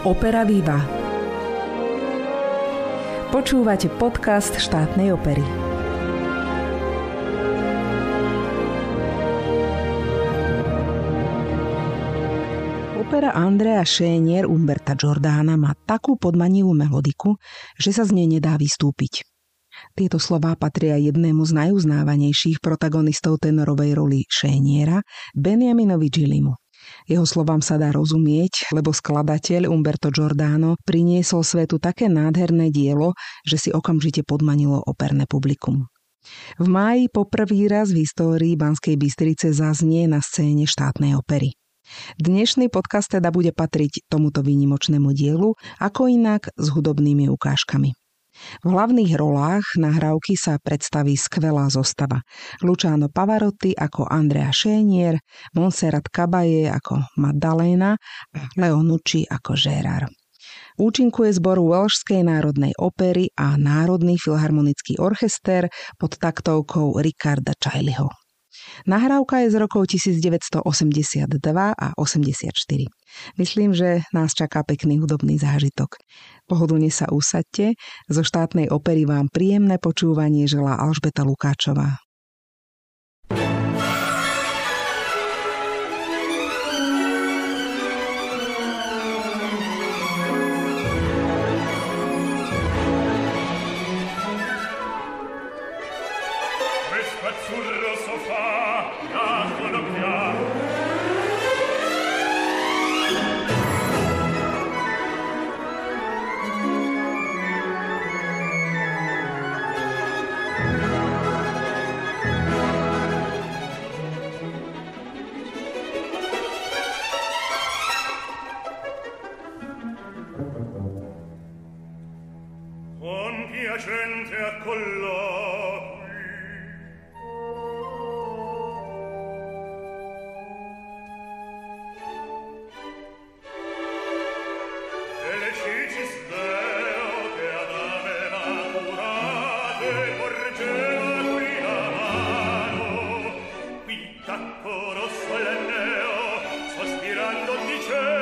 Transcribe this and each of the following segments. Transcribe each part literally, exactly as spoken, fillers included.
Opera Viva. Počúvate podcast Štátnej opery. Opera Andrea Schennier Umberta Giordana má takú podmanivú melodiku, že sa z nej nedá vystúpiť. Tieto slová patria jednému z najuznávanejších protagonistov tenorovej roli Schenniera, Beniaminovi Gillimu. Jeho slovám sa dá rozumieť, lebo skladateľ Umberto Giordano priniesol svetu také nádherné dielo, že si okamžite podmanilo operné publikum. V máji poprvý raz v histórii Banskej Bystrice zaznie na scéne Štátnej opery. Dnešný podcast teda bude patriť tomuto výnimočnému dielu, ako inak s hudobnými ukážkami. V hlavných rolách nahrávky sa predstaví skvelá zostava. Luciano Pavarotti ako Andrea Schennier, Montserrat Caballé ako Maddalena a Leo Nucci ako Gérard. Účinkuje zbor Welšskej národnej opery a Národný filharmonický orchester pod taktovkou Riccarda Chaillyho. Nahrávka je z rokov devätnásťstoosemdesiatdva a osemdesiatštyri. Myslím, že nás čaká pekný hudobný zážitok. Pohodlne sa usaďte, zo Štátnej opery vám príjemné počúvanie želá Alžbeta Lukáčová. Gente a colloqui e le cicis deo che ad ame maturate porgeva qui la mano qui tacco rosso l'enneo sospirando diceva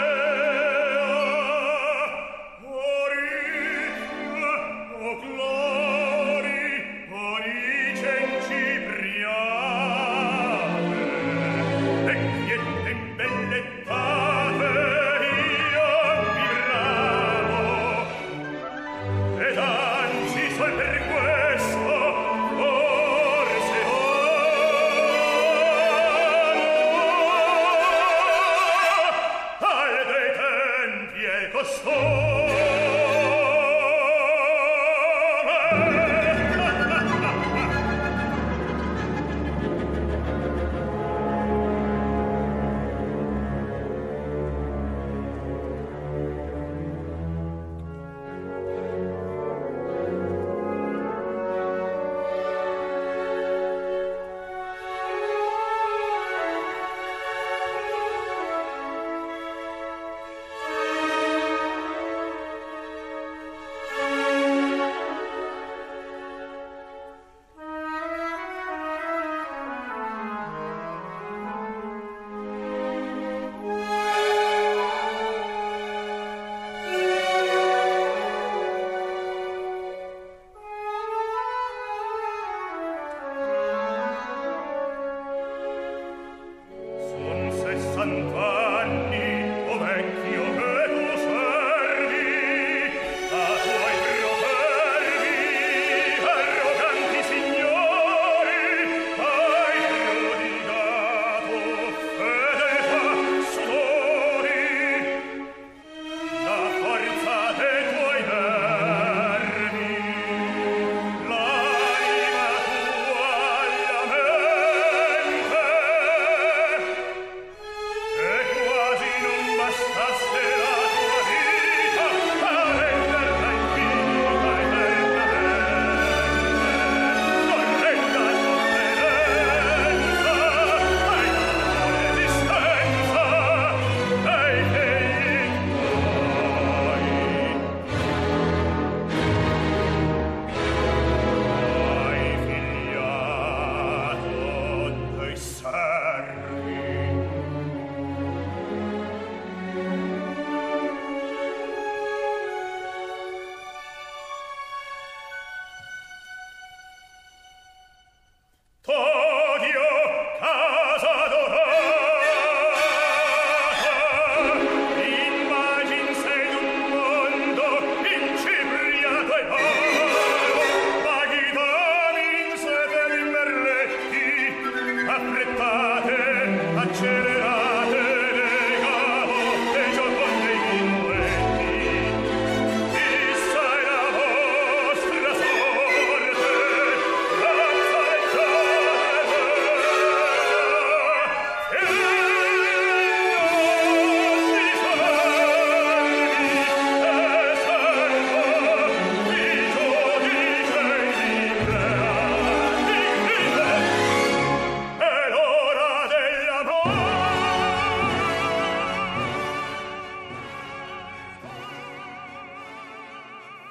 per questo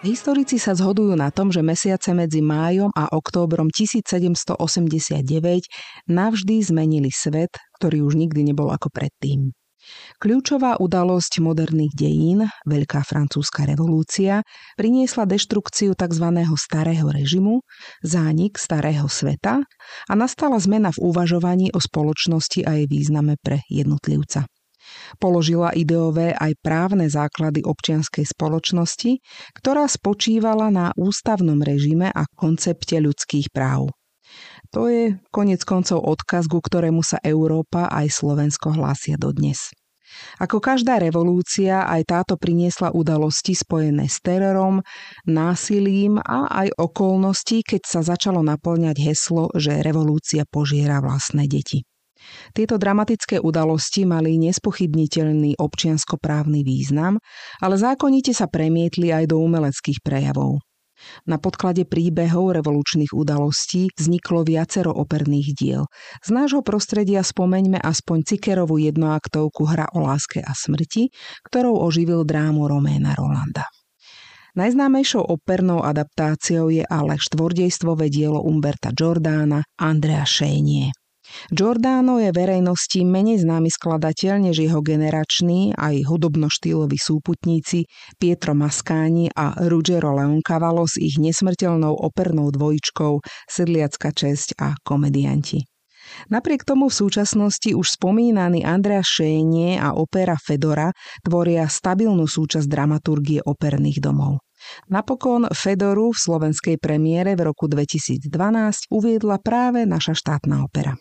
Historici sa zhodujú na tom, že mesiace medzi májom a októbrom tisícsedemstoosemdesiatdeväť navždy zmenili svet, ktorý už nikdy nebol ako predtým. Kľúčová udalosť moderných dejín, Veľká francúzska revolúcia, priniesla deštrukciu tzv. Starého režimu, zánik starého sveta a nastala zmena v uvažovaní o spoločnosti a jej význame pre jednotlivca. Položila ideové aj právne základy občianskej spoločnosti, ktorá spočívala na ústavnom režime a koncepte ľudských práv. To je koniec koncov odkaz, ku ktorému sa Európa aj Slovensko hlásia dodnes. Ako každá revolúcia, aj táto priniesla udalosti spojené s terorom, násilím a aj okolnosti, keď sa začalo naplňať heslo, že revolúcia požiera vlastné deti. Tieto dramatické udalosti mali nespochybniteľný občianskoprávny význam, ale zákonite sa premietli aj do umeleckých prejavov. Na podklade príbehov revolučných udalostí vzniklo viacero operných diel. Z nášho prostredia spomeňme aspoň Cickerovú jednoaktovku Hra o láske a smrti, ktorou oživil drámu Roména Rolanda. Najznámejšou opernou adaptáciou je ale štvordejstvové dielo Umberta Giordana Andrea Schenje. Giordano je verejnosti menej známy skladateľ než jeho generační aj hudobno-štýloví súputníci Pietro Mascagni a Ruggero Leoncavallo s ich nesmrteľnou opernou dvojičkou Sedliacka česť a Komedianti. Napriek tomu v súčasnosti už spomínaný Andrea Schenje a opera Fedora tvoria stabilnú súčasť dramaturgie operných domov. Napokon Fedoru v slovenskej premiére v roku dvetisícdvanásť uviedla práve naša štátna opera.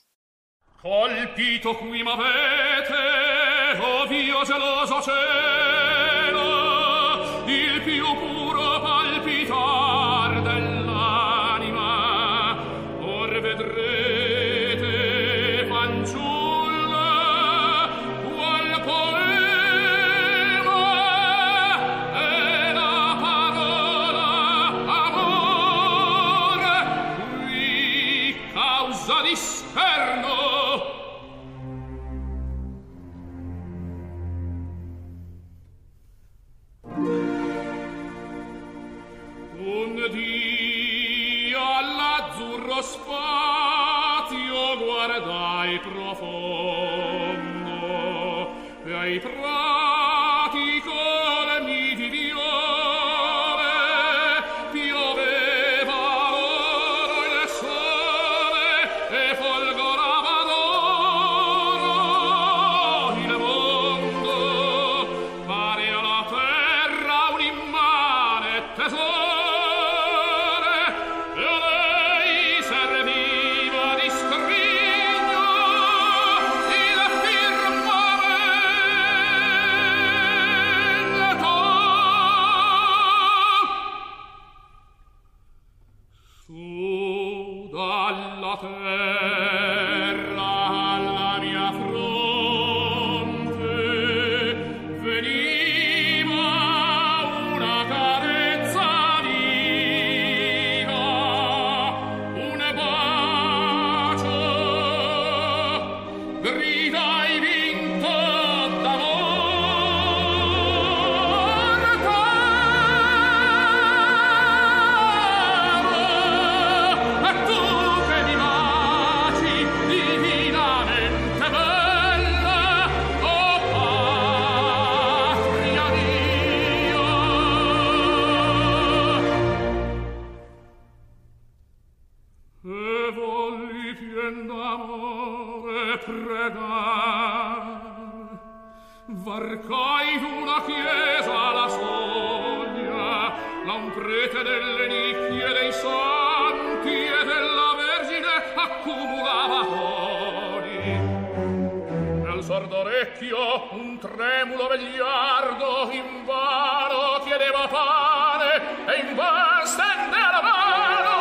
Colpito qui m'avete, o Dio geloso cielo, il più puro palpitar dell'anima, or vedrete fanciulla, qual poema e la parola amore, qui causa di scherno. Un dì all'azzurro spazio guardai profondo e ai prati colmi di viole pioveva l'oro il sole e folgorava d'oro il mondo, pare alla terra un immane tesoro. Varcai d'una chiesa la soglia, la un prete delle nicchie dei santi e della Vergine accumulava doni. Nel sordo orecchio un tremulo vegliardo invano chiedeva pane e invan stende la mano.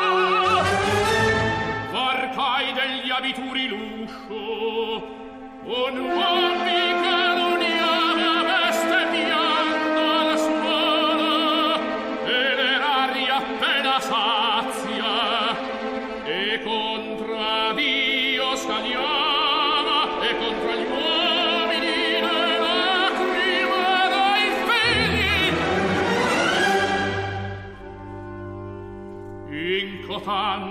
Varcai degli abituri l'uscio, un uomo che sazia e contra Dio scagliava e contra gli uomini le lacrime dai figli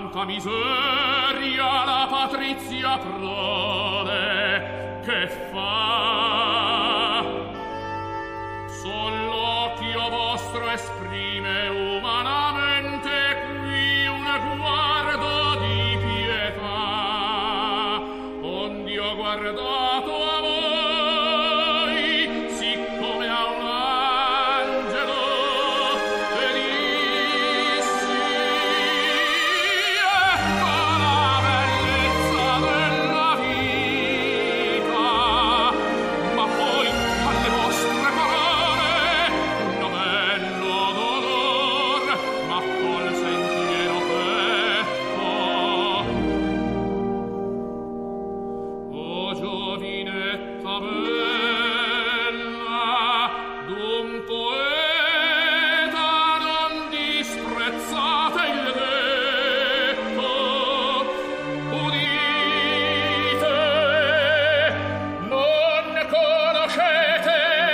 quanta miseria la patrizia prode, che fa? Sol l'occhio vostro esprime umanamente qui un guardo di pietà, onde ho guardato a voi, siccome a un angelo, e dissi, ecco la bellezza della vita, ma poi alle vostre parole novello dolor m'accolse in pieno petto. O giovinetta bella, d'un poeta non disprezzate il detto. Udite, non conoscete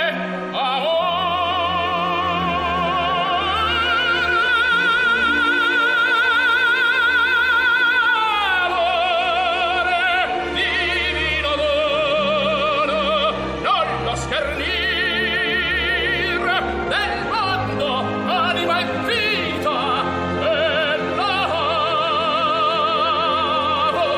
amore, divino dono, non lo schernir del mondo, anima e vita, e l'amor.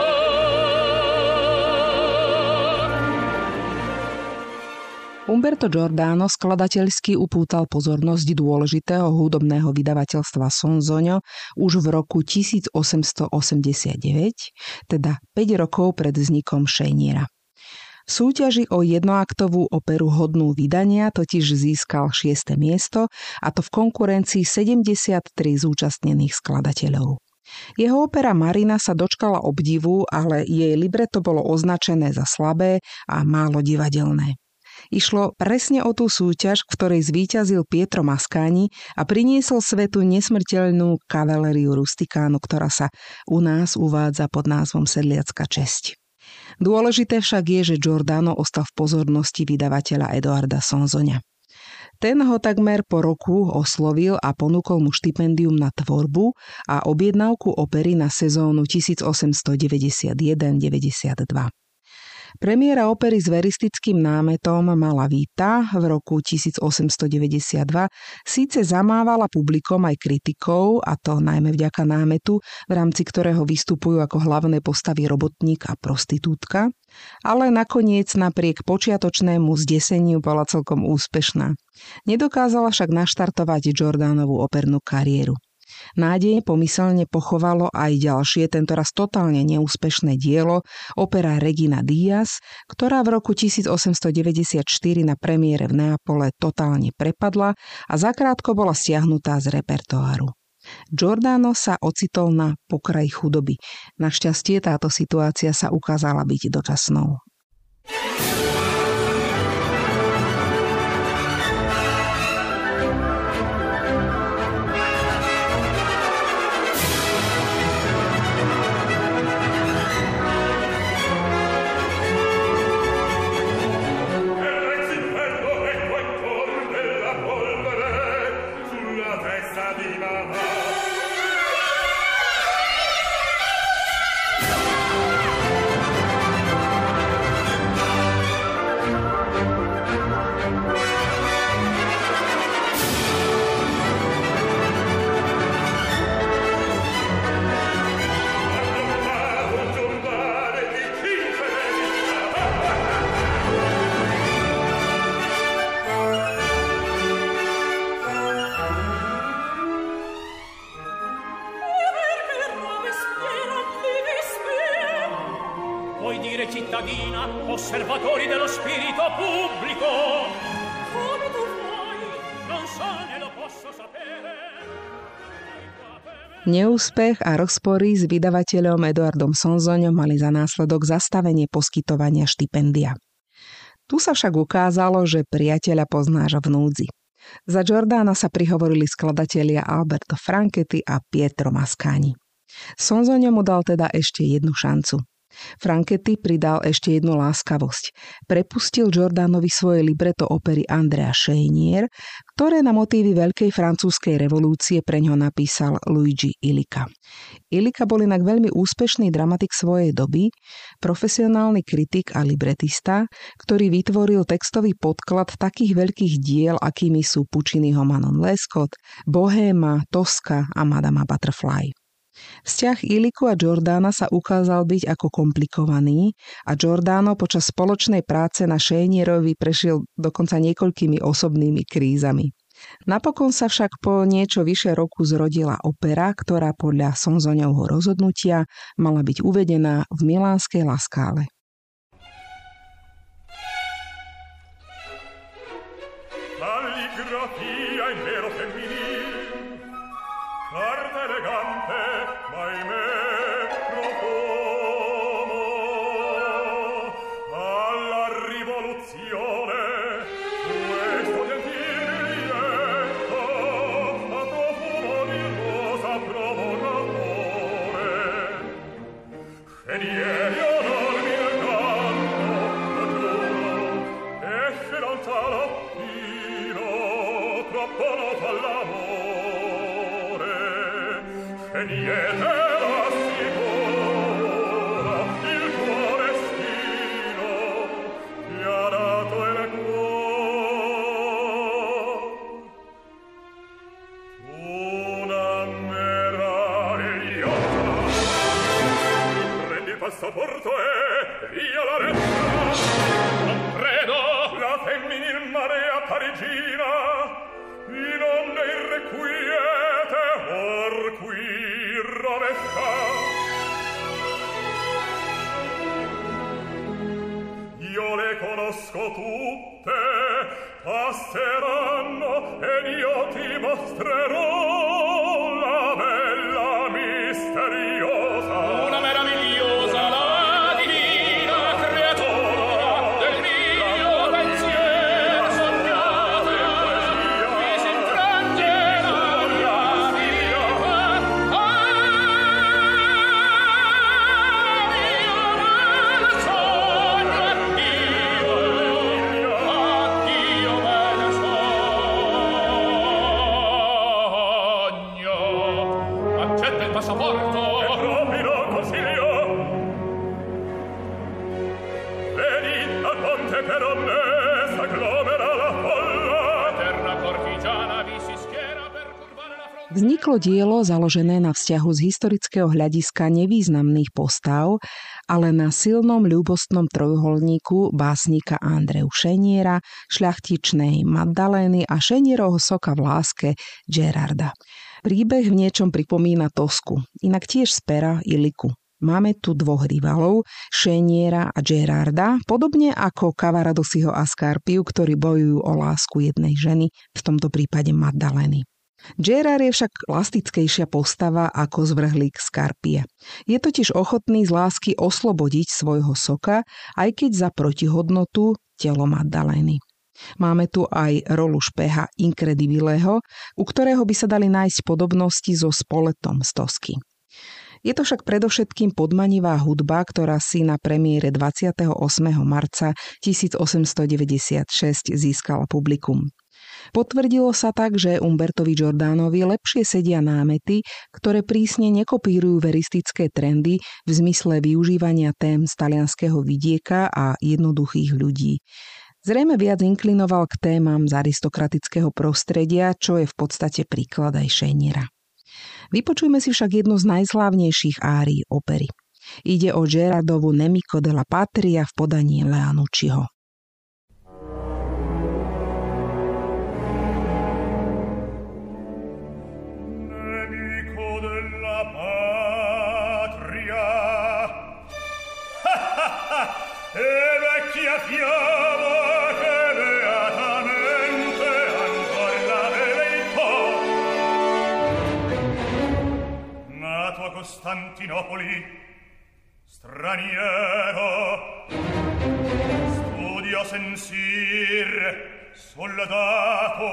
Umberto Giordano skladateľsky upútal pozornosť dôležitého hudobného vydavateľstva Sonzogno už v roku tisícosemstoosemdesiatdeväť, teda päť rokov pred vznikom Sceniera. V súťaži o jednoaktovú operu hodnú vydania totiž získal šieste miesto, a to v konkurencii sedemdesiattri zúčastnených skladateľov. Jeho opera Marina sa dočkala obdivu, ale jej libreto bolo označené za slabé a málo divadelné. Išlo presne o tú súťaž, v ktorej zvíťazil Pietro Mascagni a priniesol svetu nesmrteľnú kavalériu rustikánu, ktorá sa u nás uvádza pod názvom Sedliacka česť. Dôležité však je, že Giordano ostal v pozornosti vydavateľa Edoarda Sonzogna. Ten ho takmer po roku oslovil a ponúkol mu štipendium na tvorbu a objednávku opery na sezónu tisícosemstodeväťdesiatjeden deväťdesiatdva. Premiéra opery s veristickým námetom Malá Vita v roku tisícosemstodeväťdesiatdva síce zamávala publikom aj kritikou, a to najmä vďaka námetu, v rámci ktorého vystupujú ako hlavné postavy robotník a prostitútka, ale nakoniec napriek počiatočnému zdeseniu bola celkom úspešná. Nedokázala však naštartovať Giordanovú opernú kariéru. Nádej pomyselne pochovalo aj ďalšie, tentoraz totálne neúspešné dielo, opera Regina Diaz, ktorá v roku tisícosemstodeväťdesiatštyri na premiére v Neapole totálne prepadla a zakrátko bola stiahnutá z repertoáru. Giordano sa ocitol na pokraji chudoby. Našťastie táto situácia sa ukázala byť dočasnou. Osservatori dello spirito pubblico, come tu vuoi, non so ne lo posso sapere. Neúspech a rozpory s vydavateľom Edoardom Sonzognom mali za následok zastavenie poskytovania štipendia. Tu sa však ukázalo, že priateľa poznáš v núdzi. Za Giordana sa prihovorili skladatelia Alberto Franchetti a Pietro Mascagni. Sonzogno mu dal teda ešte jednu šancu. Franchetti pridal ešte jednu láskavosť. Prepustil Giordanovi svoje libreto opery Andrea Chenier, ktoré na motívy Veľkej francúzskej revolúcie preňho napísal Luigi Illica. Illica bol inak veľmi úspešný dramatik svojej doby, profesionálny kritik a libretista, ktorý vytvoril textový podklad takých veľkých diel, akými sú Pucciniho Manon Lescaut, Bohéma, Tosca a Madama Butterfly. Vzťah Illicu a Giordana sa ukázal byť ako komplikovaný a Giordano počas spoločnej práce na Chenierovi prešiel dokonca niekoľkými osobnými krízami. Napokon sa však po niečo vyše roku zrodila opera, ktorá podľa Sonzoňovho rozhodnutia mala byť uvedená v milánskej La Scale. Calligrafia in vero femminil, carta elegante, ma ahimè profumo alla rivoluzione. Questo gentil biglietto a profumo di rosa provo un amore. Chenieri onormi nel canto, lo giuro, esce dal salottino, troppo noto all'amore. Niente l'assicura il tuo destino, ti ha dato il cuore. Una meravigliosa, prendi il passaporto e via la retta. Non credo la femminil marea parigina, in onde irrequiete or qui rovescia. Io le conosco tutte, passeranno ed io ti mostrerò la bella misteriosa. Una meravigliosa, la divina creatura del mio pensiero sognata, che si intrange nella mia vita. Passaporto E proprio consiglio. Vedi al ponte Peronne s'agglomera la folla. eterna cortigiana vi si schiera per curvare la fronte. Vzniklo dielo založené na vzťahu z historického hľadiska nevýznamných postav, ale na silnom ľúbostnom trojuholníku básnika Andreu Cheniera, šľachtičnej Maddalény a Chenierovho soka v láske Gerarda. Príbeh v niečom pripomína Tosku, inak tiež z pera Illicu. Máme tu dvoch rivalov, Cheniera a Gerarda, podobne ako Cavaradosiho a Scarpiu, ktorí bojujú o lásku jednej ženy, v tomto prípade Maddalény. Gerard je však lastickejšia postava ako zvrhlík Scarpia. Je totiž ochotný z lásky oslobodiť svojho soka, aj keď za protihodnotu telo Maddalény. Máme tu aj rolu špeha Incredibileho, u ktorého by sa dali nájsť podobnosti so Spoletom z Tosky. Je to však predovšetkým podmanivá hudba, ktorá si na premiére dvadsiateho ôsmeho marca tisícosemstodeväťdesiatšesť získala publikum. Potvrdilo sa tak, že Umbertovi Giordanovi lepšie sedia námety, ktoré prísne nekopírujú veristické trendy v zmysle využívania tém z talianskeho vidieka a jednoduchých ľudí. Zrejme viac inklinoval k témam z aristokratického prostredia, čo je v podstate príklad aj Cheniera. Vypočujme si však jednu z najslávnejších árií opery. Ide o Gerardovu Nemico della Patria v podaní Leanucciho. Nemico della patria, e vecchia fiaba che beatamente ancor la deleitò. Nato a Costantinopoli, straniero, studio sensir, soldato,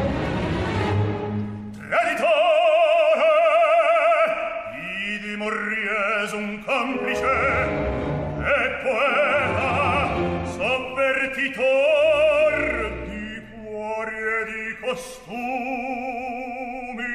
traditore, idi morire ries un complice e poeta sovvertitor di cuori e di costumi.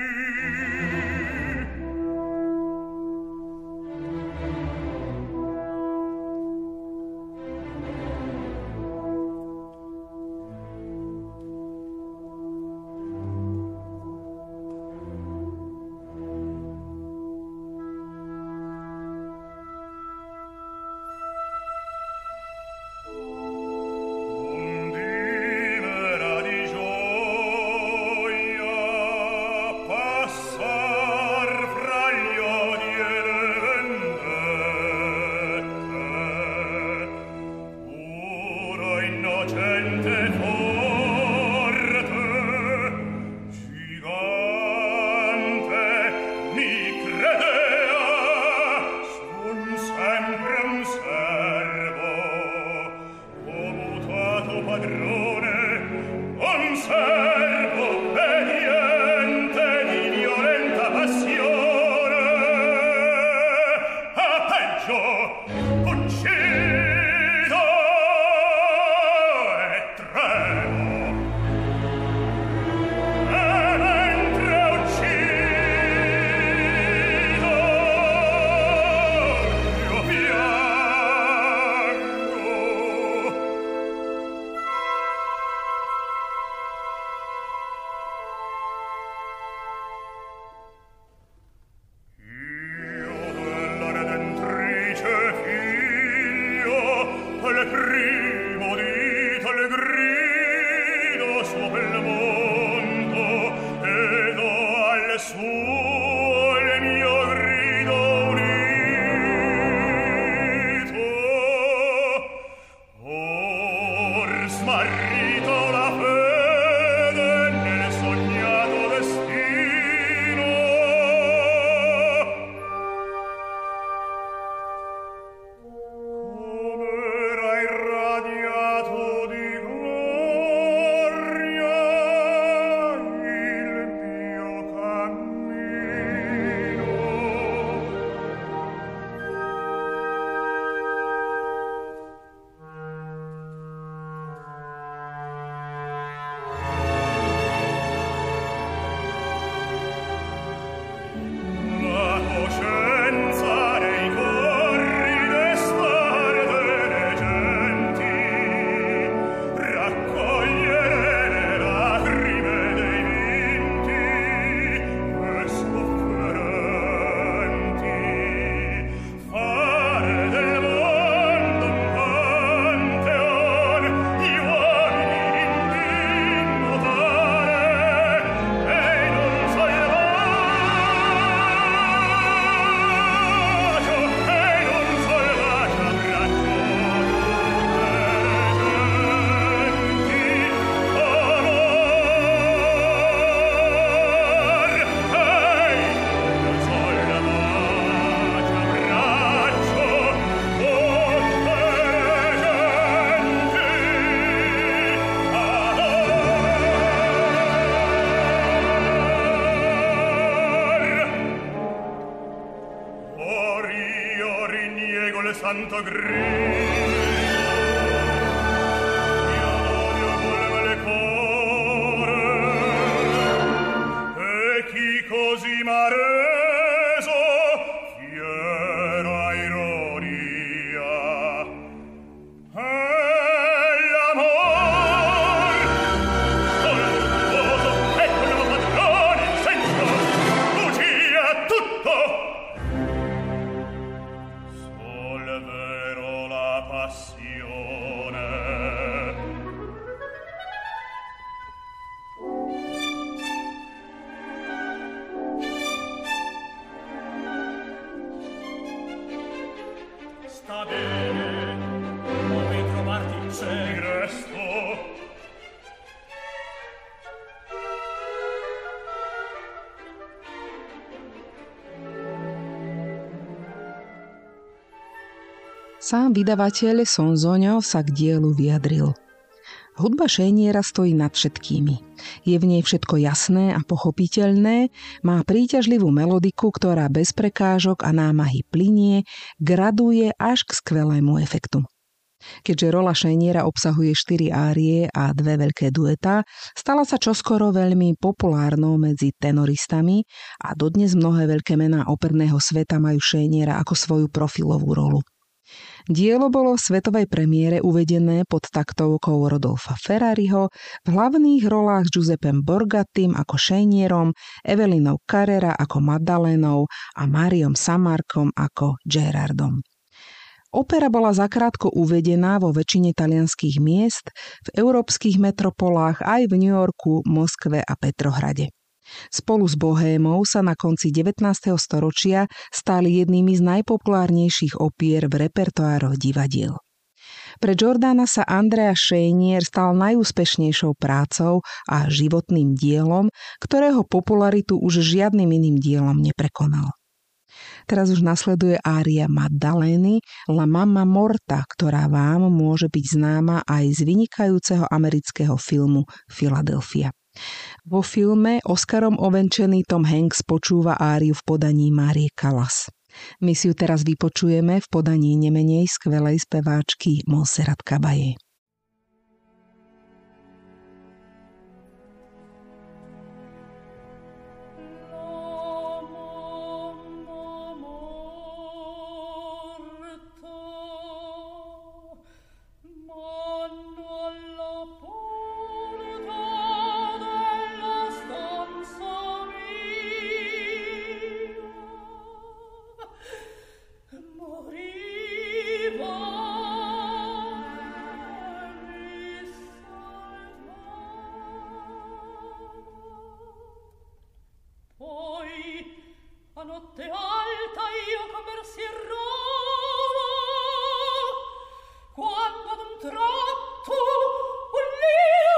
santo grido, mio odio voleva le cuore, e chi così m'ha reso fiera ironia. E l'amor, solo virtuoso, e quello padrone, senso, bugia tutto. Vero la passione. Sta bene, vuoi trovarti in sé? Ti resto. Sám vydavateľ Sonzonio sa k dielu vyjadril. Hudba Schéniera stojí nad všetkými. Je v nej všetko jasné a pochopiteľné, má príťažlivú melodiku, ktorá bez prekážok a námahy plynie, graduje až k skvelému efektu. Keďže rola Schéniera obsahuje štyri árie a dve veľké duetá, stala sa čoskoro veľmi populárnou medzi tenoristami a dodnes mnohé veľké mená operného sveta majú Schéniera ako svoju profilovú rolu. Dielo bolo v svetovej premiére uvedené pod taktovkou Rodolfa Ferrariho, v hlavných rolách s Giuseppem Borgattim ako Schénierom, Evelinou Carrera ako Maddalénou a Máriom Samarkom ako Gerardom. Opera bola zakrátko uvedená vo väčšine talianskych miest, v európskych metropolách aj v New Yorku, Moskve a Petrohrade. Spolu s Bohémou sa na konci devätnásteho storočia stali jednými z najpopulárnejších opier v repertoároch divadiel. Pre Giordana sa Andrea Schénier stal najúspešnejšou prácou a životným dielom, ktorého popularitu už žiadnym iným dielom neprekonal. Teraz už nasleduje ária Maddalény La Mamma Morta, ktorá vám môže byť známa aj z vynikajúceho amerického filmu Philadelphia. Vo filme Oscarom ovenčený Tom Hanks počúva áriu v podaní Márie Callas. My si ju teraz vypočujeme v podaní nemenej skvelej speváčky Montserrat Caballé. Notte alta io come si quando ad un tratto un lio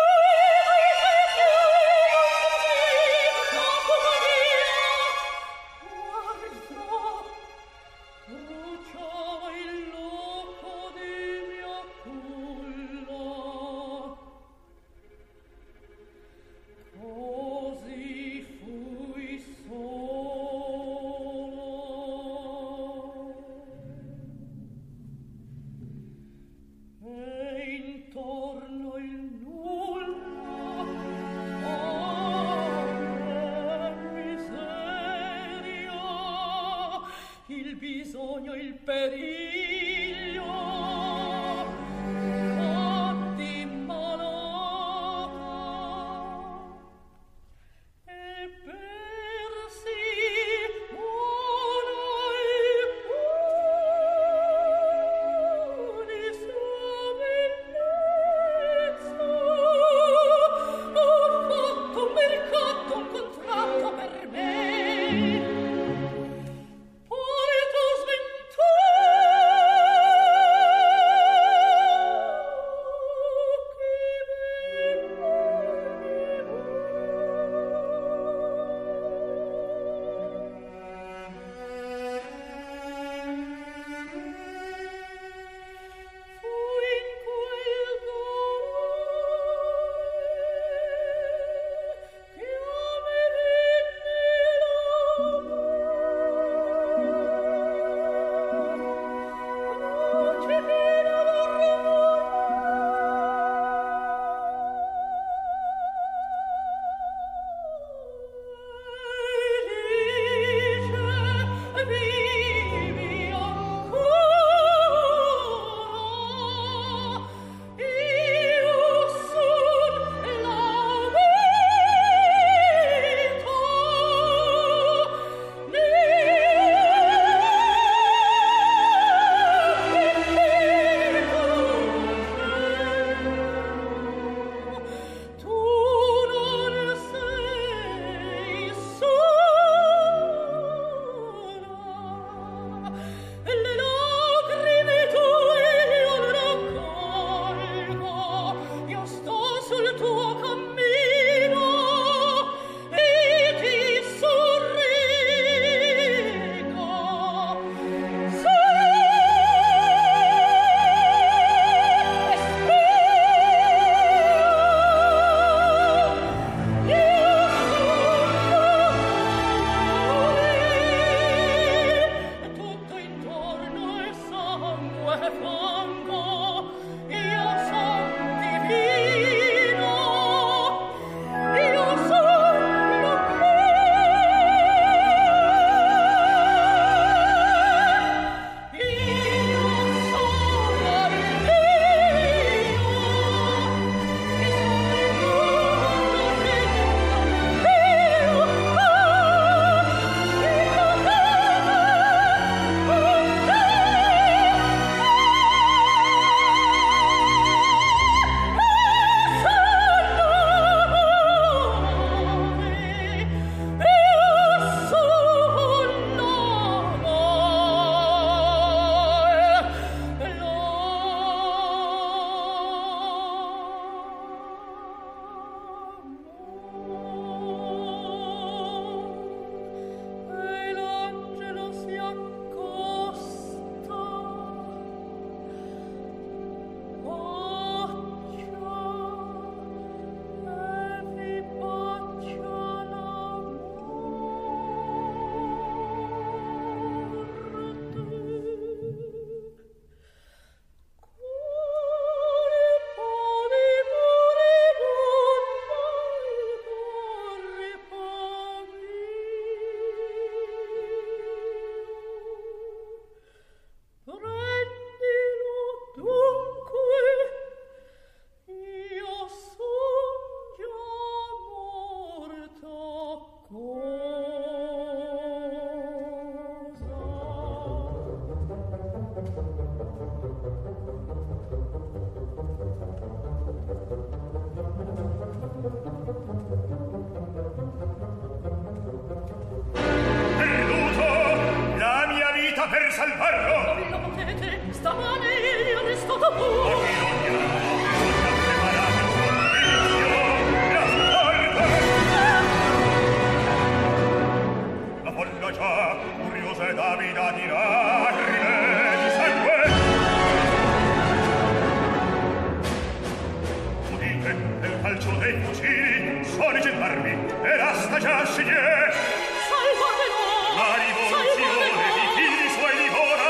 bisogno, il periglio fatti malata e persi ora i puni sua bellezza ho fatto un mercato, un contratto per me. Poi tu sventura Per salvarlo non lo potete stamane io ne sto da puro ogni ogni preparato la folla già curiosa ed avida di lacrime di sangue udite nel calcio dei fucili sono i gendarmi e l'asta già sceglie salvatelo la rivoluzione di figli suoi divora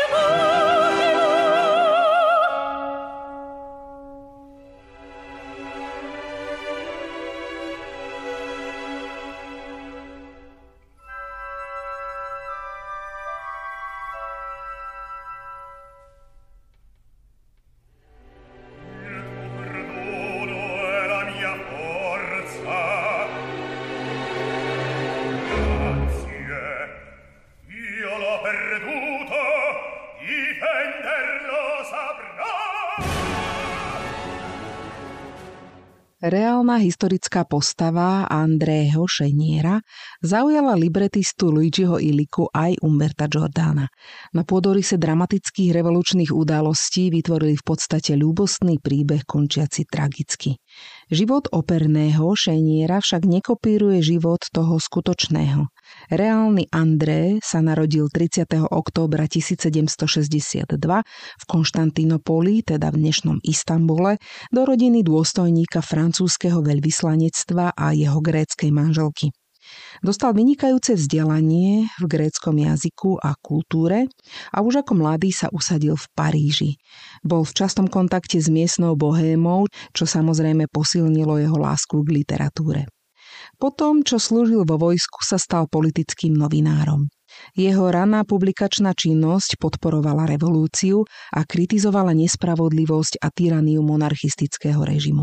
Reálna historická postava Andreho Cheniera zaujala libretistu Luigiho Illicu aj Umberta Giordana. Na pôdoryse dramatických revolučných udalostí vytvorili v podstate ľúbostný príbeh končiaci tragicky. Život operného Cheniera však nekopíruje život toho skutočného. Reálny André sa narodil tridsiateho októbra tisícsedemstošesťdesiatdva v Konštantínopoli, teda v dnešnom Istanbule, do rodiny dôstojníka francúzskeho veľvyslanectva a jeho gréckej manželky. Dostal vynikajúce vzdelanie v gréckom jazyku a kultúre a už ako mladý sa usadil v Paríži. Bol v častom kontakte s miestnou bohémou, čo samozrejme posilnilo jeho lásku k literatúre. Potom, čo slúžil vo vojsku, sa stal politickým novinárom. Jeho raná publikačná činnosť podporovala revolúciu a kritizovala nespravodlivosť a tyraniu monarchistického režimu.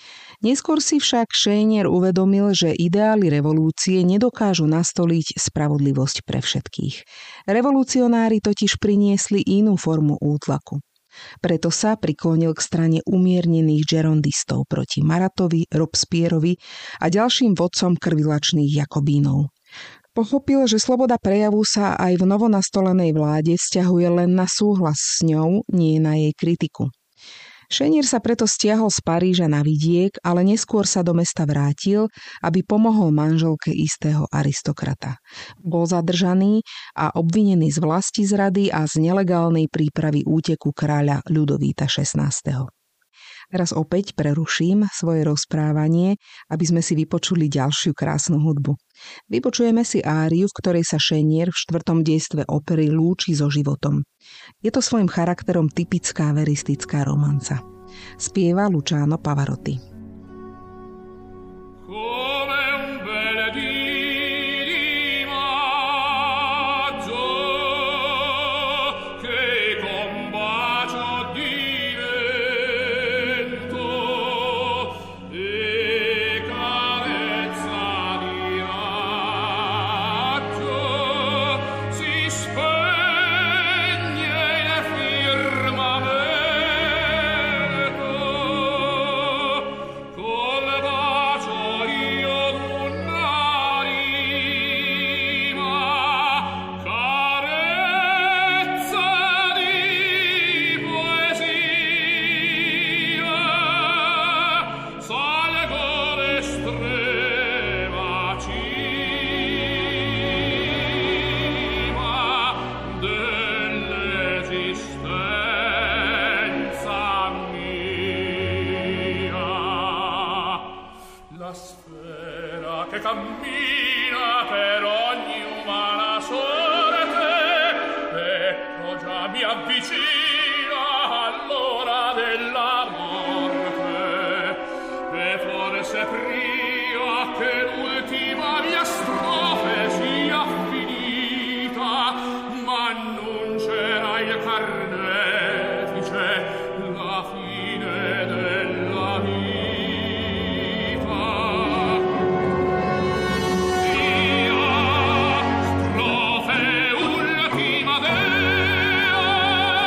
Neskôr si však Chenier uvedomil, že ideály revolúcie nedokážu nastoliť spravodlivosť pre všetkých. Revolucionári totiž priniesli inú formu útlaku. Preto sa priklonil k strane umiernených gerondistov proti Maratovi, Robespierrovi a ďalším vodcom krvilačných Jakobínov. Pochopil, že sloboda prejavu sa aj v novonastolenej vláde vzťahuje len na súhlas s ňou, nie na jej kritiku. Chenier sa preto stiahol z Paríža na vidiek, ale neskôr sa do mesta vrátil, aby pomohol manželke istého aristokrata. Bol zadržaný a obvinený z vlastizrady a z nelegálnej prípravy úteku kráľa Ľudovíta šestnásteho. Teraz opäť preruším svoje rozprávanie, aby sme si vypočuli ďalšiu krásnu hudbu. Vypočujeme si áriu, v ktorej sa Chenier v štvrtom dejstve opery lúči so životom. Je to svojím charakterom typická veristická romanca. Spieva Luciano Pavarotti. Ultima dea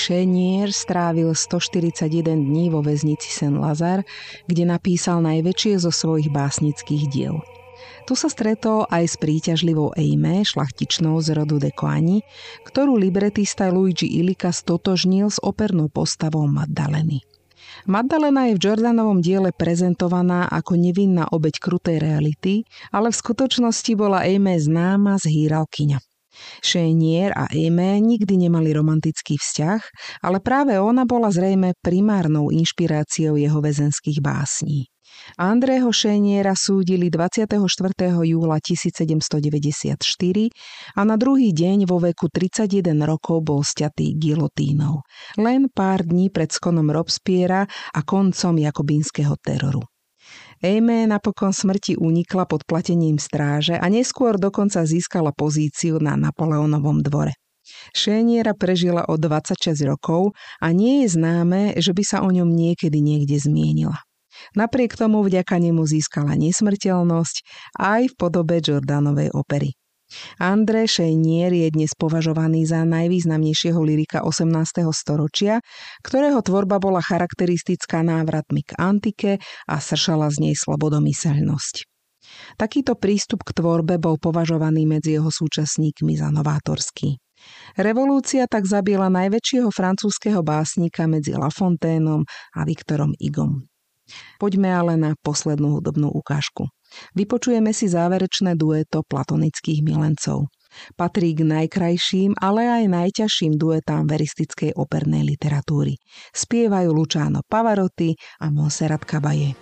Chenier strávil stoštyridsaťjeden dní vo väznici Saint-Lazare, kde napísal najväčšie zo svojich básnických diel. Tu sa stretol aj s príťažlivou Aimée, šlachtičnou z rodu de Coigny, ktorú libretista Luigi Illica stotožnil s opernou postavou Maddaleny. Maddalena je v Giordanovom diele prezentovaná ako nevinná obeť krutej reality, ale v skutočnosti bola Aimée známa z hýralkyňa. Chenier a Aimée nikdy nemali romantický vzťah, ale práve ona bola zrejme primárnou inšpiráciou jeho väzenských básní. Andrého Cheniera súdili dvadsiateho štvrtého júla tisícsedemstodeväťdesiatštyri a na druhý deň vo veku tridsaťjeden rokov bol sťatý gilotínou. Len pár dní pred skonom Robespierra a koncom jakobínskeho teroru. Aimée napokon smrti unikla pod platením stráže a neskôr dokonca získala pozíciu na Napoleónovom dvore. Cheniera prežila o dvadsaťšesť rokov a nie je známe, že by sa o ňom niekedy niekde zmienila. Napriek tomu vďaka nemu získala nesmrteľnosť aj v podobe Giordanovej opery. André Chenier je dnes považovaný za najvýznamnejšieho lyrika osemnásteho storočia, ktorého tvorba bola charakteristická návratmi k antike a sršala z nej slobodomyseľnosť. Takýto prístup k tvorbe bol považovaný medzi jeho súčasníkmi za novátorský. Revolúcia tak zabila najväčšieho francúzskeho básnika medzi La Fontaineom a Victorom Hugom. Poďme ale na poslednú hudobnú ukážku. Vypočujeme si záverečné dueto platonických milencov. Patrí k najkrajším, ale aj najťažším duetám veristickej opernej literatúry. Spievajú Luciano Pavarotti a Montserrat Caballé.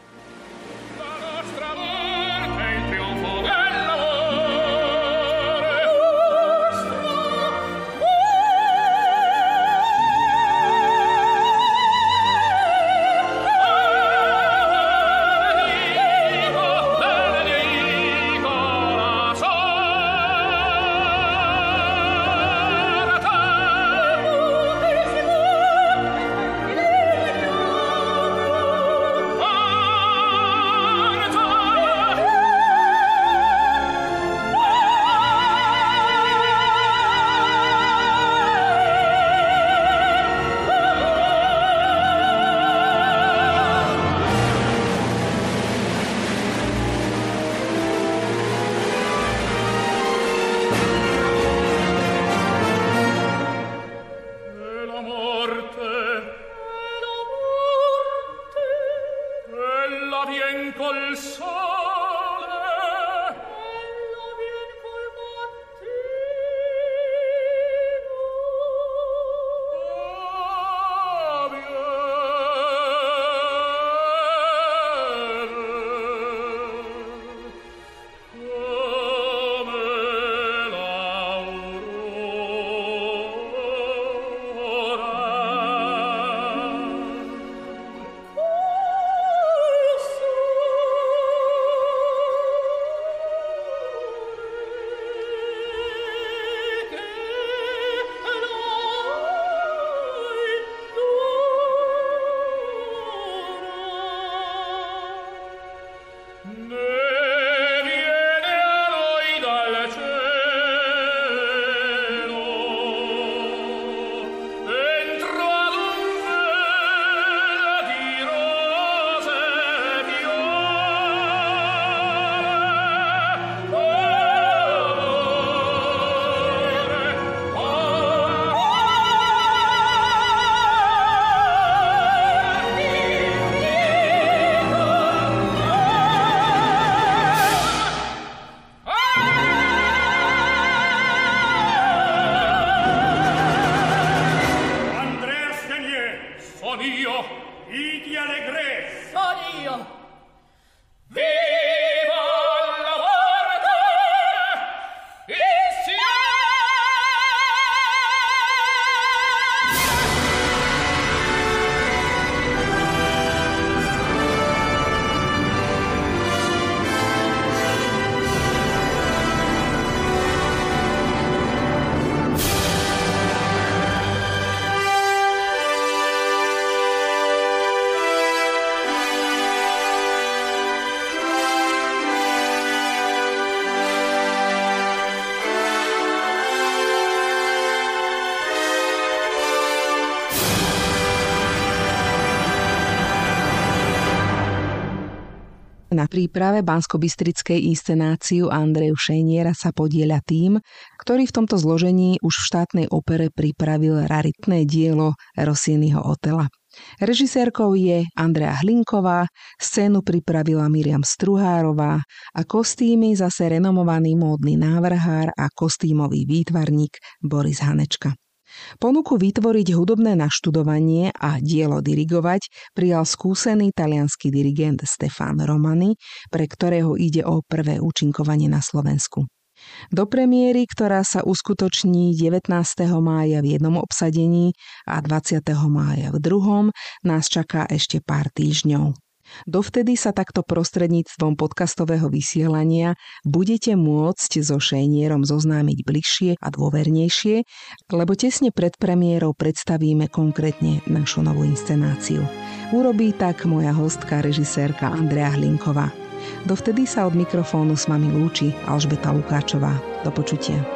Oh Na príprave banskobystrickej inscenáciu Andreju Šejniera sa podieľa tým, ktorý v tomto zložení už v štátnej opere pripravil raritné dielo Rossiniho Otela. Režisérkou je Andrea Hlinková, scénu pripravila Miriam Struhárová a kostýmy zase renomovaný módny návrhár a kostýmový výtvarník Boris Hanečka. Ponuku vytvoriť hudobné naštudovanie a dielo dirigovať prijal skúsený taliansky dirigent Stefan Romani, pre ktorého ide o prvé účinkovanie na Slovensku. Do premiéry, ktorá sa uskutoční devätnásteho mája v jednom obsadení a dvadsiateho mája v druhom, nás čaká ešte pár týždňov. Dovtedy sa takto prostredníctvom podcastového vysielania budete môcť so Šejnierom zoznámiť bližšie a dôvernejšie, lebo tesne pred premiérou predstavíme konkrétne našu novú inscenáciu. Urobí tak moja hostka, režisérka Andrea Hlinková. Dovtedy sa od mikrofónu s vami lúči Alžbeta Lukáčová. Do počutia.